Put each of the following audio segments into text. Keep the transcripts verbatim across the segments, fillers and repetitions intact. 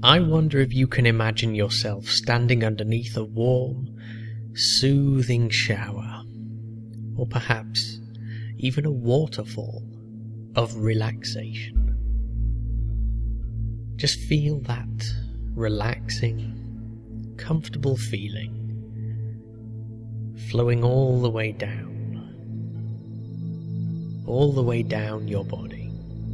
I wonder if you can imagine yourself standing underneath a warm, soothing shower, or perhaps even a waterfall of relaxation. Just feel that relaxing, comfortable feeling flowing all the way down, all the way down your body,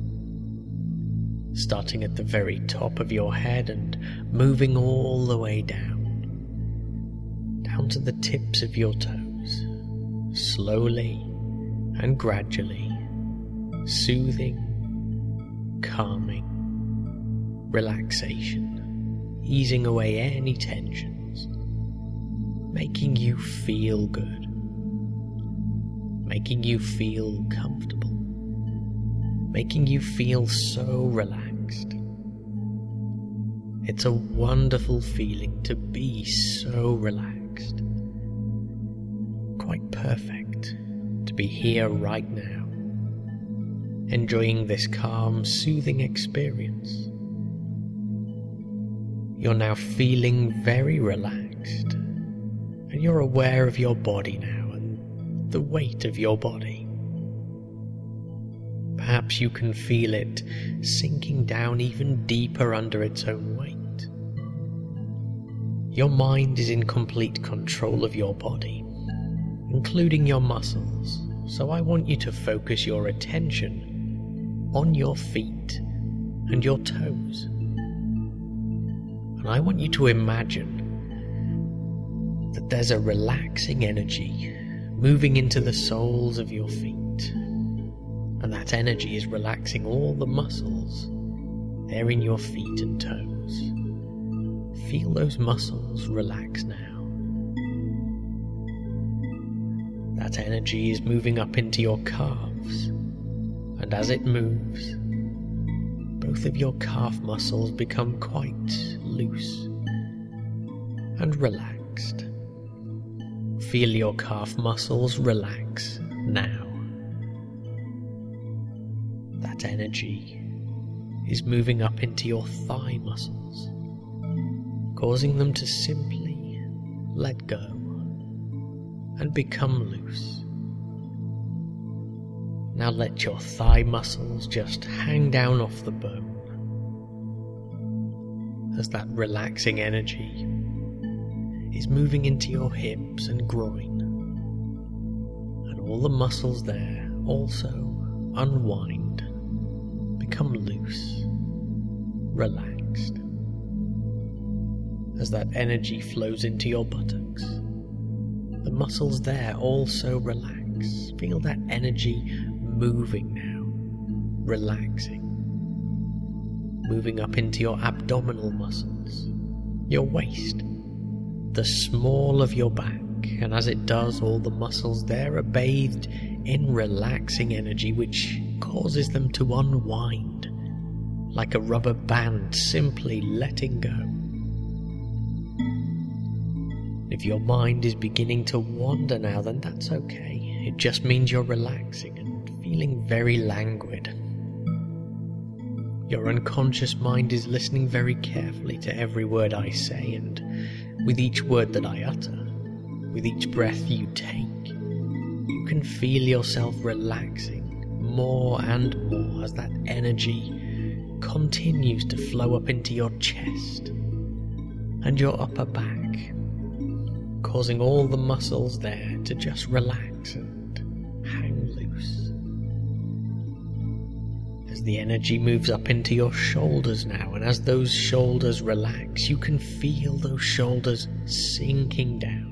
starting at the very top of your head and moving all the way down, down to the tips of your toes, slowly and gradually, soothing, calming, relaxation, easing away any tensions, making you feel good, making you feel comfortable, making you feel so relaxed. It's a wonderful feeling to be so relaxed. Quite perfect to be here right now, enjoying this calm, soothing experience. You're now feeling very relaxed, and you're aware of your body now and the weight of your body. Perhaps you can feel it sinking down even deeper under its own weight. Your mind is in complete control of your body, including your muscles, so I want you to focus your attention on your feet and your toes. And I want you to imagine that there's a relaxing energy moving into the soles of your feet. And that energy is relaxing all the muscles there in your feet and toes. Feel those muscles relax now. That energy is moving up into your calves, and as it moves, both of your calf muscles become quite loose and relaxed. Feel your calf muscles relax now. That energy is moving up into your thigh muscles, causing them to simply let go and become loose. Now let your thigh muscles just hang down off the bone as that relaxing energy is moving into your hips and groin, and all the muscles there also unwind, become loose, relaxed. As that energy flows into your buttocks, the muscles there also relax. Feel that energy moving now, relaxing, moving up into your abdominal muscles, your waist, the small of your back, and as it does, all the muscles there are bathed in relaxing energy which causes them to unwind like a rubber band, simply letting go. If your mind is beginning to wander now, then that's okay. It just means you're relaxing and feeling very languid. Your unconscious mind is listening very carefully to every word I say, and with each word that I utter, with each breath you take, you can feel yourself relaxing more and more as that energy continues to flow up into your chest and your upper back, causing all the muscles there to just relax and hang loose. As the energy moves up into your shoulders now, and as those shoulders relax, you can feel those shoulders sinking down.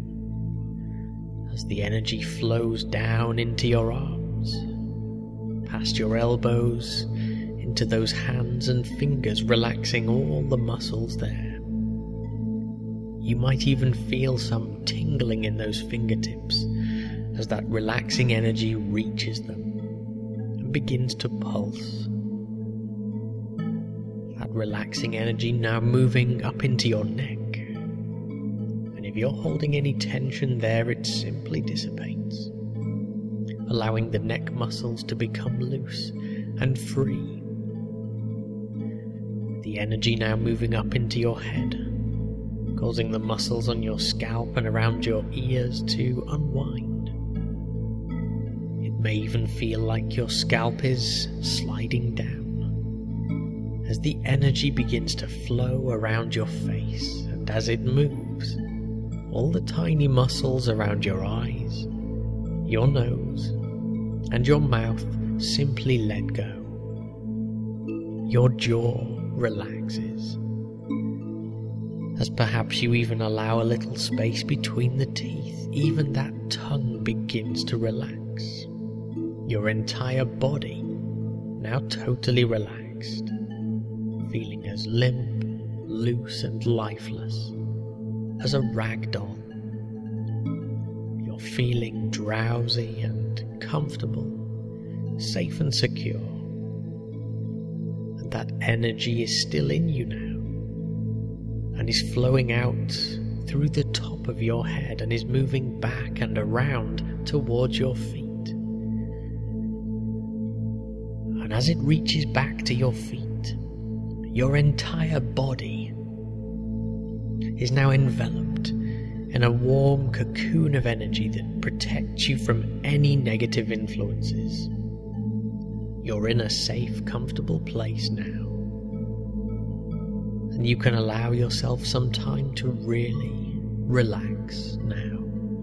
As the energy flows down into your arms, past your elbows, into those hands and fingers, relaxing all the muscles there. You might even feel some tingling in those fingertips as that relaxing energy reaches them and begins to pulse. That relaxing energy now moving up into your neck. And if you're holding any tension there, it simply dissipates, allowing the neck muscles to become loose and free. The energy now moving up into your head, causing the muscles on your scalp and around your ears to unwind. It may even feel like your scalp is sliding down as the energy begins to flow around your face, and as it moves, all the tiny muscles around your eyes, your nose, and your mouth simply let go. Your jaw relaxes, as perhaps you even allow a little space between the teeth. Even that tongue begins to relax. Your entire body now totally relaxed, feeling as limp, loose and lifeless as a rag doll. You're feeling drowsy and comfortable, safe and secure. And that energy is still in you now, and is flowing out through the top of your head and is moving back and around towards your feet. And as it reaches back to your feet, your entire body is now enveloped in a warm cocoon of energy that protects you from any negative influences. You're in a safe, comfortable place now, and you can allow yourself some time to really relax now.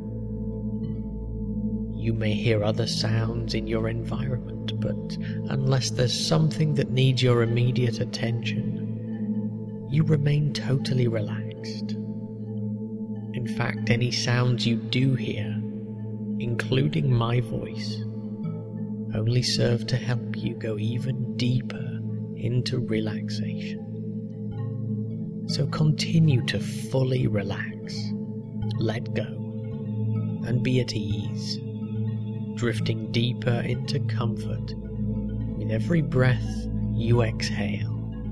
You may hear other sounds in your environment, but unless there's something that needs your immediate attention, you remain totally relaxed. In fact, any sounds you do hear, including my voice, only serve to help you go even deeper into relaxation. So continue to fully relax, let go, and be at ease, drifting deeper into comfort with every breath you exhale.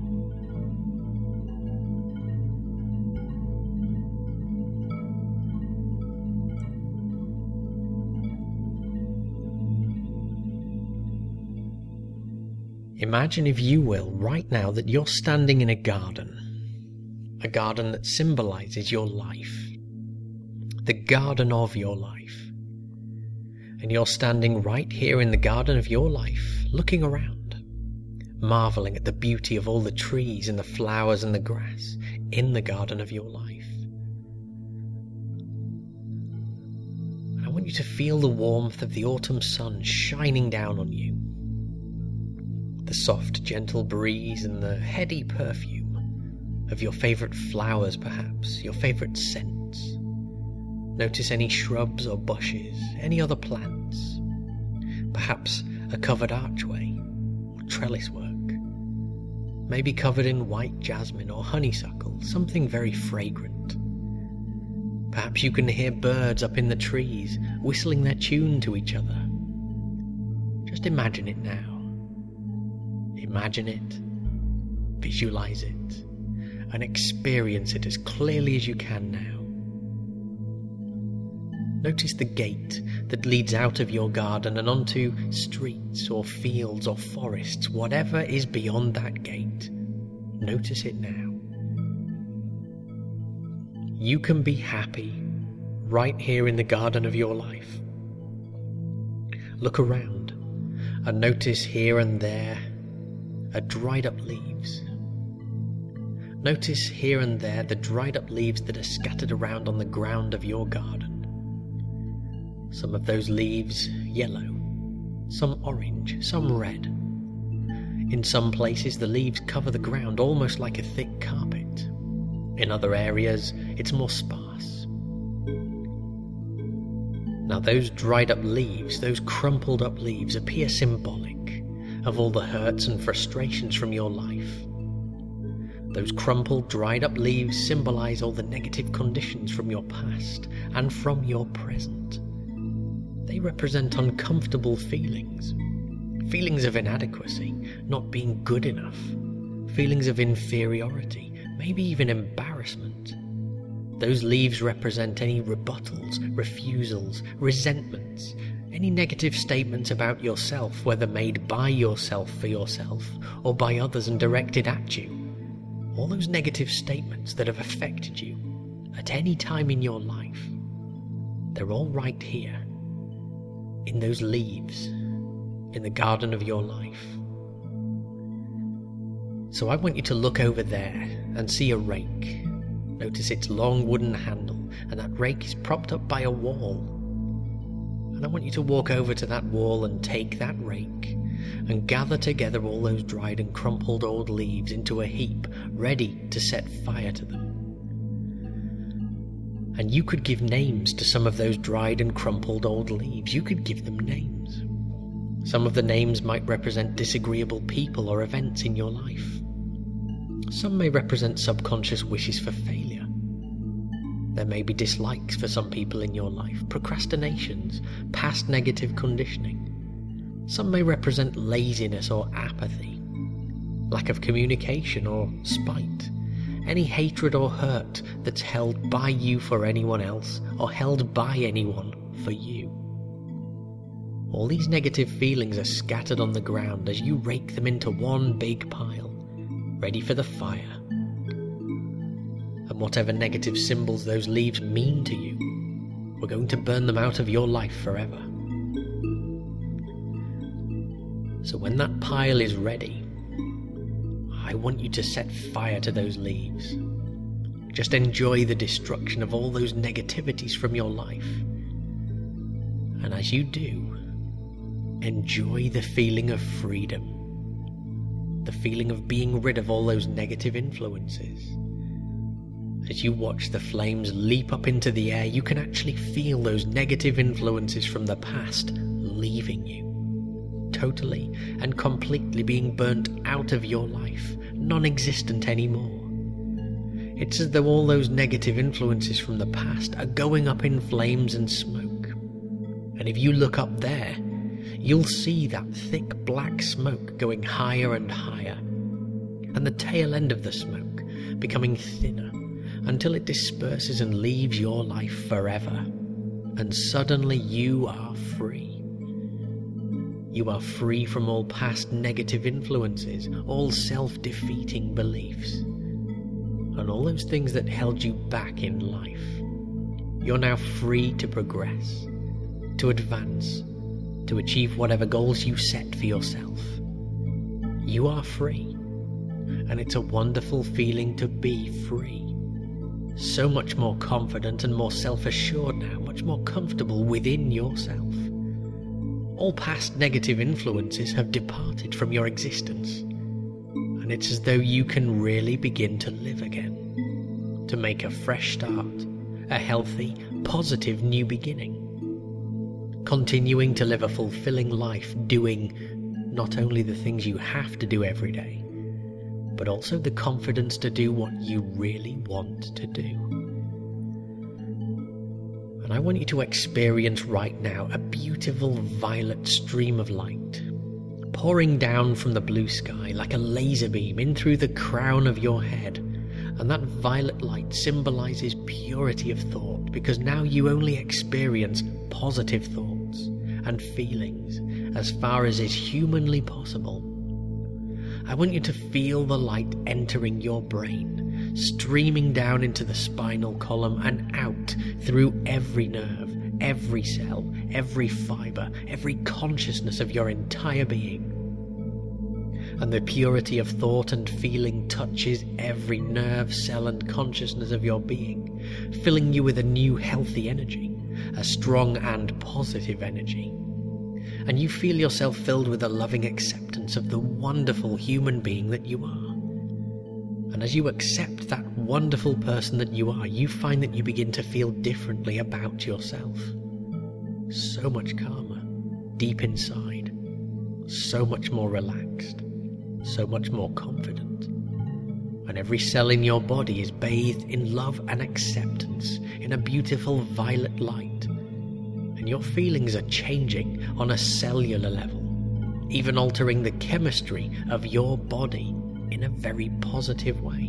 Imagine, if you will, right now that you're standing in a garden, a garden that symbolizes your life, the garden of your life. And you're standing right here in the garden of your life, looking around, marveling at the beauty of all the trees and the flowers and the grass in the garden of your life. And I want you to feel the warmth of the autumn sun shining down on you. The soft, gentle breeze and the heady perfume of your favorite flowers, perhaps, your favorite scents. Notice any shrubs or bushes, any other plants, perhaps a covered archway or trellis work, maybe covered in white jasmine or honeysuckle, something very fragrant. Perhaps you can hear birds up in the trees whistling their tune to each other. Just imagine it now. Imagine it, visualize it, and experience it as clearly as you can now. Notice the gate that leads out of your garden and onto streets or fields or forests, whatever is beyond that gate. Notice it now. You can be happy right here in the garden of your life. Look around and notice here and there are dried up leaves. Notice here and there the dried up leaves that are scattered around on the ground of your garden. Some of those leaves yellow, some orange, some red. In some places the leaves cover the ground almost like a thick carpet. In other areas it's more sparse. Now those dried up leaves, those crumpled up leaves appear symbolic of all the hurts and frustrations from your life. Those crumpled, dried up leaves symbolize all the negative conditions from your past and from your present. They represent uncomfortable feelings, feelings of inadequacy, not being good enough, feelings of inferiority, maybe even embarrassment. Those leaves represent any rebuttals, refusals, resentments, any negative statements about yourself, whether made by yourself for yourself or by others and directed at you. all those negative statements that have affected you at any time in your life, they're all right here, in those leaves, in the garden of your life. So I want you to look over there and see a rake. Notice its long wooden handle, and that rake is propped up by a wall. And I want you to walk over to that wall and take that rake and gather together all those dried and crumpled old leaves into a heap, ready to set fire to them. And you could give names to some of those dried and crumpled old leaves. You could give them names. Some of the names might represent disagreeable people or events in your life. Some may represent subconscious wishes for failure. There may be dislikes for some people in your life, procrastinations, past negative conditioning. Some may represent laziness or apathy, lack of communication or spite, any hatred or hurt that's held by you for anyone else or held by anyone for you. All these negative feelings are scattered on the ground as you rake them into one big pile, ready for the fire. And whatever negative symbols those leaves mean to you, we're going to burn them out of your life forever. So when that pile is ready, I want you to set fire to those leaves. Just enjoy the destruction of all those negativities from your life. And as you do, enjoy the feeling of freedom, the feeling of being rid of all those negative influences. As you watch the flames leap up into the air, you can actually feel those negative influences from the past leaving you, totally and completely being burnt out of your life, non-existent anymore. It's as though all those negative influences from the past are going up in flames and smoke. And if you look up there, you'll see that thick black smoke going higher and higher, and the tail end of the smoke becoming thinner until it disperses and leaves your life forever. And suddenly you are free. You are free from all past negative influences, all self-defeating beliefs, and all those things that held you back in life. You're now free to progress, to advance, to achieve whatever goals you set for yourself. You are free, and it's a wonderful feeling to be free. So much more confident and more self-assured now, much more comfortable within yourself. All past negative influences have departed from your existence, and it's as though you can really begin to live again, to make a fresh start, a healthy, positive new beginning, continuing to live a fulfilling life, doing not only the things you have to do every day, but also the confidence to do what you really want to do. And I want you to experience right now a beautiful violet stream of light, pouring down from the blue sky like a laser beam in through the crown of your head. And that violet light symbolizes purity of thought, because now you only experience positive thoughts and feelings as far as is humanly possible. I want you to feel the light entering your brain, streaming down into the spinal column and out through every nerve, every cell, every fiber, every consciousness of your entire being. And the purity of thought and feeling touches every nerve, cell and consciousness of your being, filling you with a new healthy energy, a strong and positive energy. And you feel yourself filled with a loving acceptance of the wonderful human being that you are. And as you accept that wonderful person that you are, you find that you begin to feel differently about yourself. So much calmer, deep inside, so much more relaxed, so much more confident. And every cell in your body is bathed in love and acceptance, in a beautiful violet light. And your feelings are changing on a cellular level, even altering the chemistry of your body in a very positive way.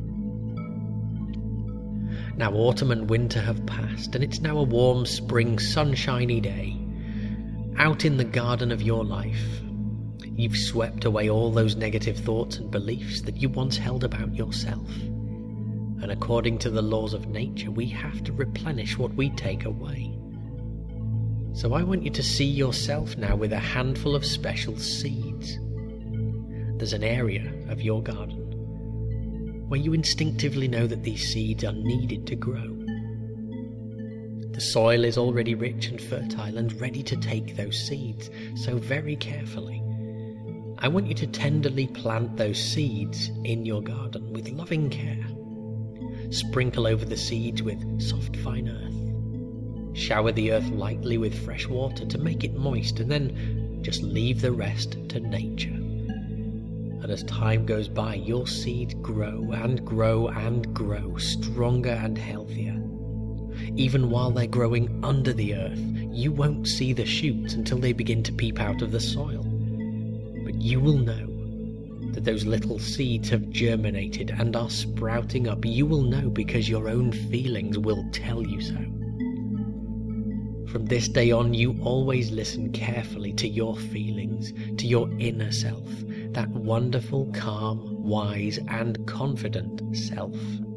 Now autumn and winter have passed, and it's now a warm spring sunshiny day. Out in the garden of your life, You've swept away all those negative thoughts and beliefs that you once held about yourself. And according to the laws of nature, we have to replenish what we take away. So I want you to see yourself now with a handful of special seeds. There's an area of your garden where you instinctively know that these seeds are needed to grow. The soil is already rich and fertile and ready to take those seeds, so very carefully, I want you to tenderly plant those seeds in your garden with loving care. Sprinkle over the seeds with soft fine earth. Shower the earth lightly with fresh water to make it moist, and then just leave the rest to nature. And as time goes by, your seeds grow and grow and grow, stronger and healthier. Even while they're growing under the earth, you won't see the shoots until they begin to peep out of the soil. But you will know that those little seeds have germinated and are sprouting up. You will know because your own feelings will tell you so. From this day on, you always listen carefully to your feelings, to your inner self, that wonderful, calm, wise, and confident self.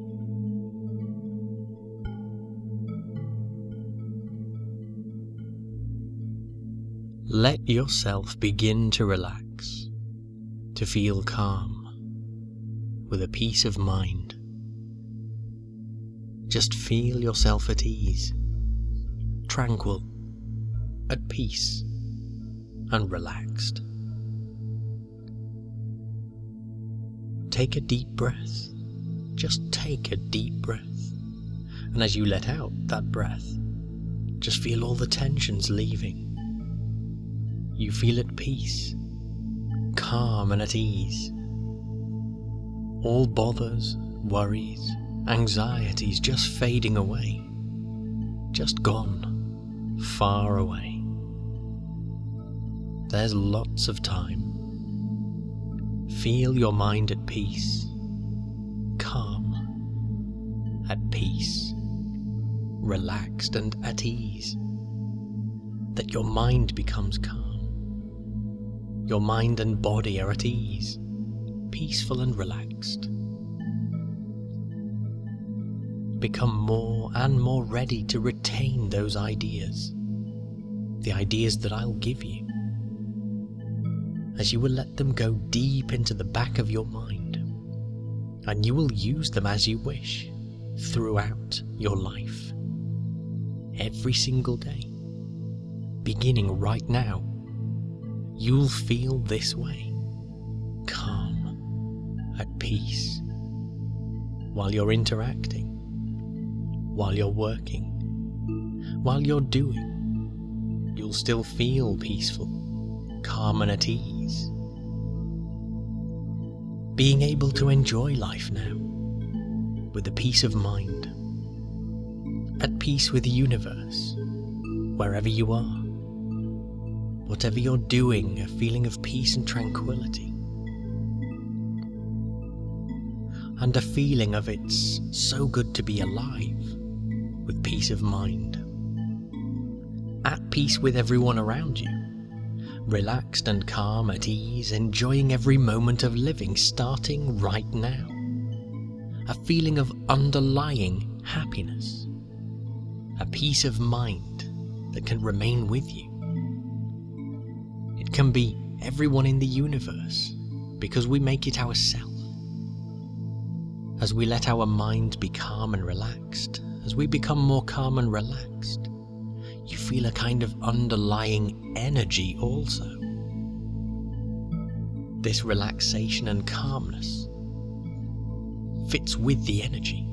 Let yourself begin to relax, to feel calm, with a peace of mind. Just feel yourself at ease, tranquil, at peace, and relaxed. Take a deep breath. Just take a deep breath. And as you let out that breath, just feel all the tensions leaving. You feel at peace, calm and at ease. All bothers, worries, anxieties just fading away, just gone, far away. There's lots of time. Feel your mind at peace, calm, at peace, relaxed and at ease. That your mind becomes calm. Your mind and body are at ease, peaceful and relaxed. Become more and more ready to retain those ideas, the ideas that I'll give you, as you will let them go deep into the back of your mind, and you will use them as you wish throughout your life, every single day. Beginning right now, you'll feel this way, calm, at peace, while you're interacting, while you're working, while you're doing. You'll still feel peaceful, calm and at ease. Being able to enjoy life now, with a peace of mind, at peace with the universe, wherever you are. Whatever you're doing, a feeling of peace and tranquility. And a feeling of it's so good to be alive, with peace of mind. At peace with everyone around you, relaxed and calm, at ease, enjoying every moment of living, starting right now. A feeling of underlying happiness. A peace of mind that can remain with you. It can be everyone in the universe, because we make it ourselves. As we let our mind be calm and relaxed, as we become more calm and relaxed, you feel a kind of underlying energy also. This relaxation and calmness fits with the energy.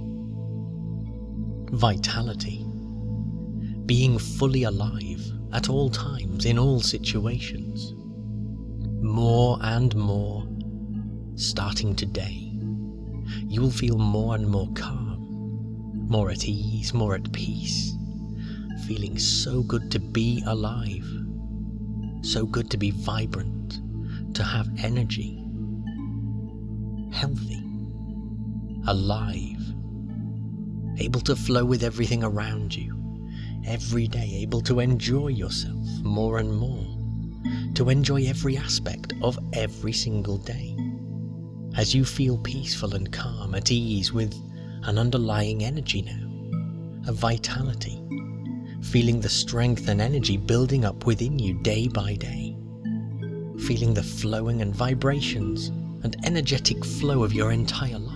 Vitality. Being fully alive at all times, in all situations. More and more, starting today, you will feel more and more calm, more at ease, more at peace, feeling so good to be alive, so good to be vibrant, to have energy, healthy, alive, able to flow with everything around you, every day able to enjoy yourself more and more, to enjoy every aspect of every single day, as you feel peaceful and calm, at ease, with an underlying energy now, a vitality, feeling the strength and energy building up within you day by day, feeling the flowing and vibrations and energetic flow of your entire life.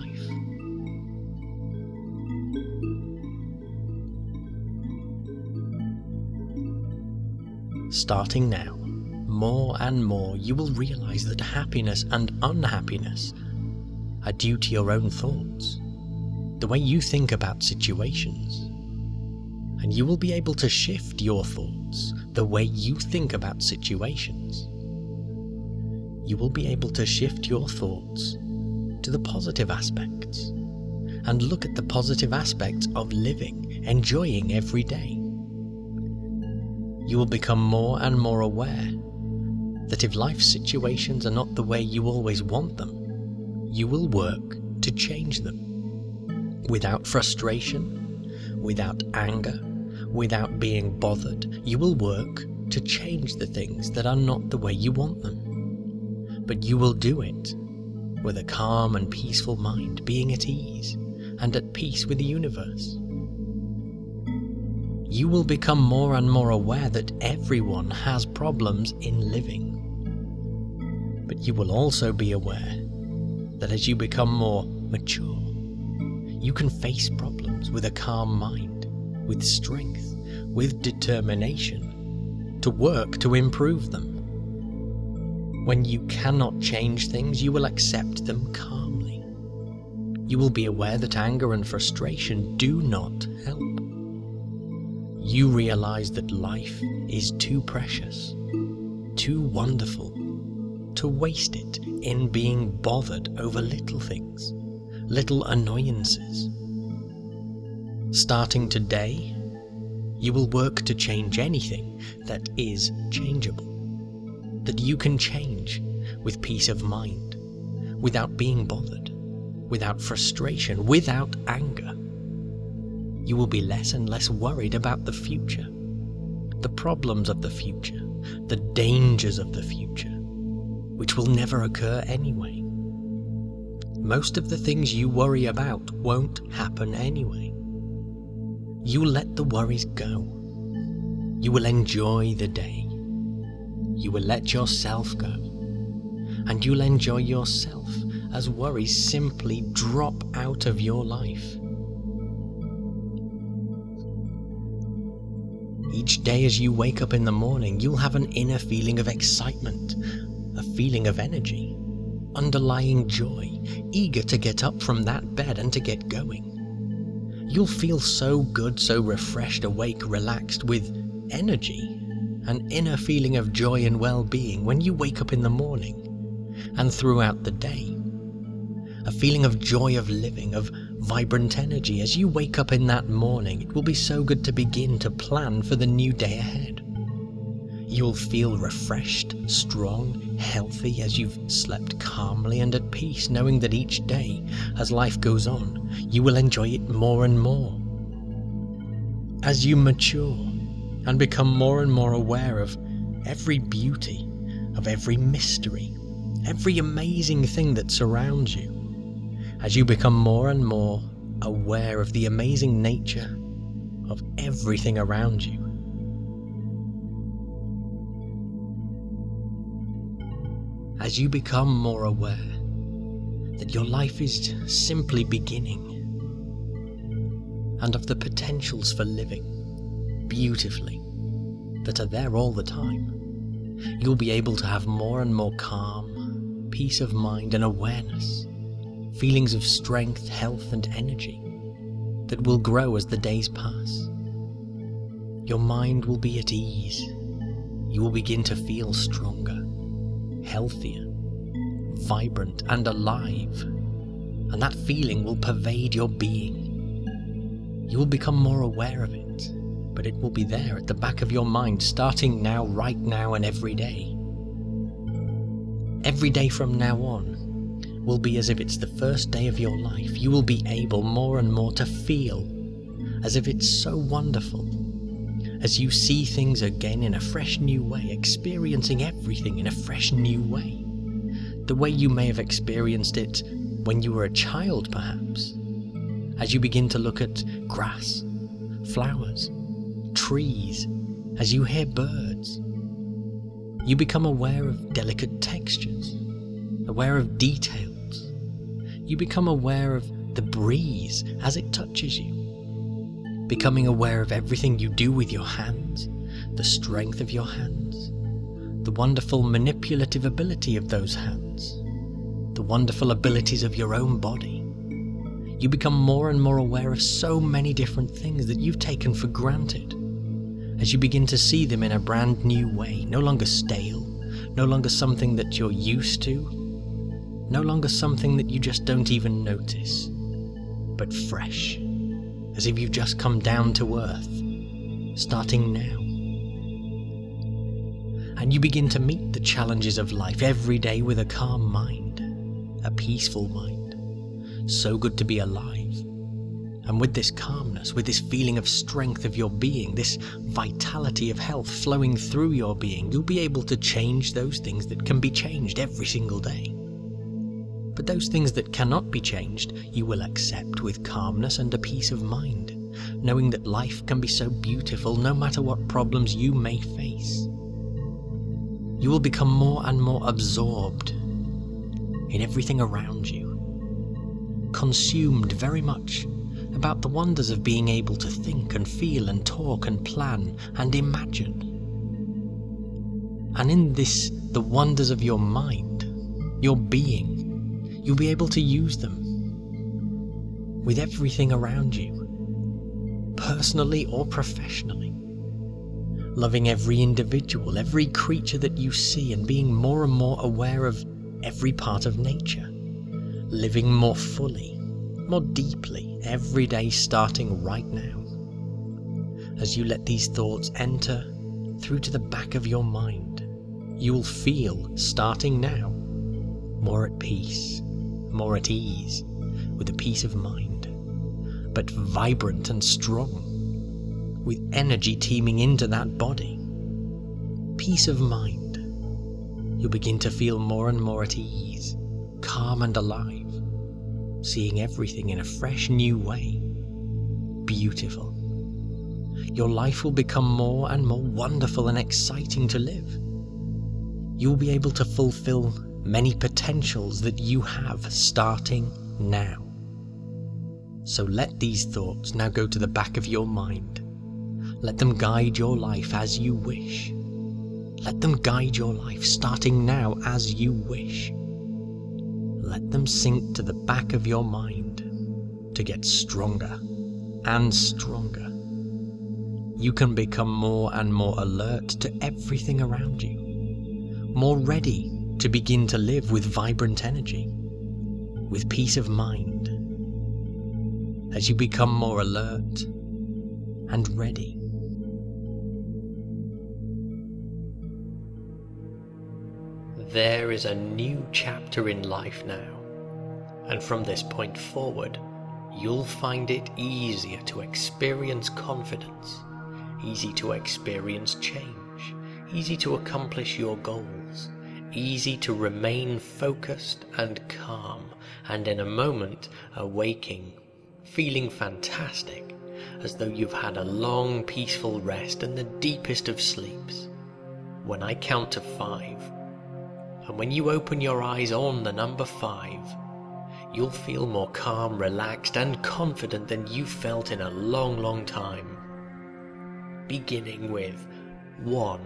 Starting now, more and more you will realize that happiness and unhappiness are due to your own thoughts, the way you think about situations. And you will be able to shift your thoughts, the way you think about situations. You will be able to shift your thoughts to the positive aspects and look at the positive aspects of living, enjoying every day. You will become more and more aware that if life situations are not the way you always want them, you will work to change them. Without frustration, without anger, without being bothered, you will work to change the things that are not the way you want them. But you will do it with a calm and peaceful mind, being at ease and at peace with the universe. You will become more and more aware that everyone has problems in living. But you will also be aware that as you become more mature, you can face problems with a calm mind, with strength, with determination, to work to improve them. When you cannot change things, you will accept them calmly. You will be aware that anger and frustration do not help. You realize that life is too precious, too wonderful, to waste it in being bothered over little things, little annoyances. Starting today, you will work to change anything that is changeable, that you can change with peace of mind, without being bothered, without frustration, without anger. You will be less and less worried about the future, the problems of the future, the dangers of the future, which will never occur anyway. Most of the things you worry about won't happen anyway. You let the worries go. You will enjoy the day. You will let yourself go. And you'll enjoy yourself as worries simply drop out of your life. Each day as you wake up in the morning, you'll have an inner feeling of excitement, a feeling of energy, underlying joy, eager to get up from that bed and to get going. You'll feel so good, so refreshed, awake, relaxed, with energy, an inner feeling of joy and well-being when you wake up in the morning and throughout the day. A feeling of joy of living, of vibrant energy. As you wake up in that morning, it will be so good to begin to plan for the new day ahead. You'll feel refreshed, strong, healthy as you've slept calmly and at peace, knowing that each day, as life goes on, you will enjoy it more and more. As you mature and become more and more aware of every beauty, of every mystery, every amazing thing that surrounds you, as you become more and more aware of the amazing nature of everything around you, as you become more aware that your life is simply beginning, and of the potentials for living beautifully that are there all the time, you'll be able to have more and more calm, peace of mind and awareness, feelings of strength, health and energy that will grow as the days pass. Your mind will be at ease. You will begin to feel stronger, healthier, vibrant and alive, and that feeling will pervade your being. You will become more aware of it, but it will be there at the back of your mind, starting now, right now and every day. Every day from now on will be as if it's the first day of your life. You will be able more and more to feel as if it's so wonderful, as you see things again in a fresh new way, experiencing everything in a fresh new way. The way you may have experienced it when you were a child, perhaps. As you begin to look at grass, flowers, trees, as you hear birds, you become aware of delicate textures, aware of details. You become aware of the breeze as it touches you, becoming aware of everything you do with your hands, the strength of your hands, the wonderful manipulative ability of those hands, the wonderful abilities of your own body. You become more and more aware of so many different things that you've taken for granted, as you begin to see them in a brand new way, no longer stale, no longer something that you're used to, no longer something that you just don't even notice, but fresh, as if you've just come down to earth, starting now. And you begin to meet the challenges of life every day with a calm mind, a peaceful mind. So good to be alive. And with this calmness, with this feeling of strength of your being, this vitality of health flowing through your being, you'll be able to change those things that can be changed every single day. But those things that cannot be changed, you will accept with calmness and a peace of mind, knowing that life can be so beautiful no matter what problems you may face. You will become more and more absorbed in everything around you, consumed very much about the wonders of being able to think and feel and talk and plan and imagine. And in this, the wonders of your mind, your being, you'll be able to use them with everything around you, personally or professionally, loving every individual, every creature that you see, and being more and more aware of every part of nature, living more fully, more deeply, every day starting right now. As you let these thoughts enter through to the back of your mind, you'll feel, starting now, more at peace, more at ease, with a peace of mind, but vibrant and strong, with energy teeming into that body. Peace of mind. You'll begin to feel more and more at ease, calm and alive, seeing everything in a fresh new way. Beautiful. Your life will become more and more wonderful and exciting to live. You'll be able to fulfill many potentials that you have starting now. So let these thoughts now go to the back of your mind. Let them guide your life as you wish. Let them guide your life starting now as you wish. Let them sink to the back of your mind to get stronger and stronger. You can become more and more alert to everything around you, more ready to begin to live with vibrant energy, with peace of mind, as you become more alert and ready. There is a new chapter in life now, and from this point forward, you'll find it easier to experience confidence, easy to experience change, easy to accomplish your goals, easy to remain focused and calm, and in a moment awaking, feeling fantastic, as though you've had a long peaceful rest and the deepest of sleeps. When I count to five, and when you open your eyes on the number five, you'll feel more calm, relaxed, and confident than you've felt in a long, long time. Beginning with one.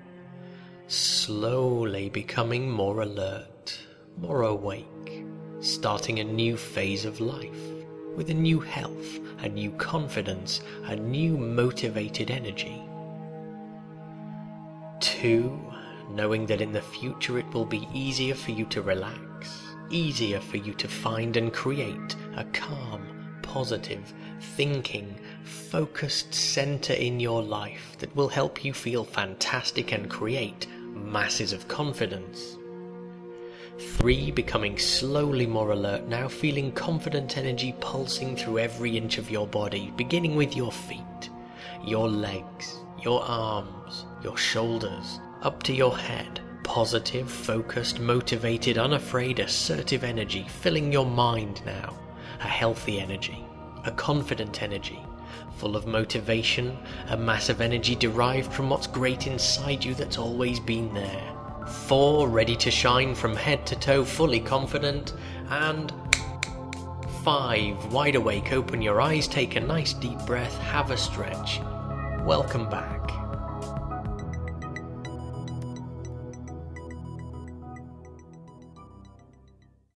Slowly becoming more alert, more awake, starting a new phase of life, with a new health, a new confidence, a new motivated energy. Two. Knowing that in the future it will be easier for you to relax, easier for you to find and create a calm, positive, thinking, focused center in your life that will help you feel fantastic and create masses of confidence. Three, becoming slowly more alert now, feeling confident energy pulsing through every inch of your body, beginning with your feet, your legs, your arms, your shoulders, up to your head. Positive, focused, motivated, unafraid, assertive energy filling your mind now. A healthy energy, a confident energy, full of motivation, a massive energy derived from what's great inside you that's always been there. Four, ready to shine from head to toe, fully confident. And five, wide awake, open your eyes, take a nice deep breath, have a stretch. Welcome back.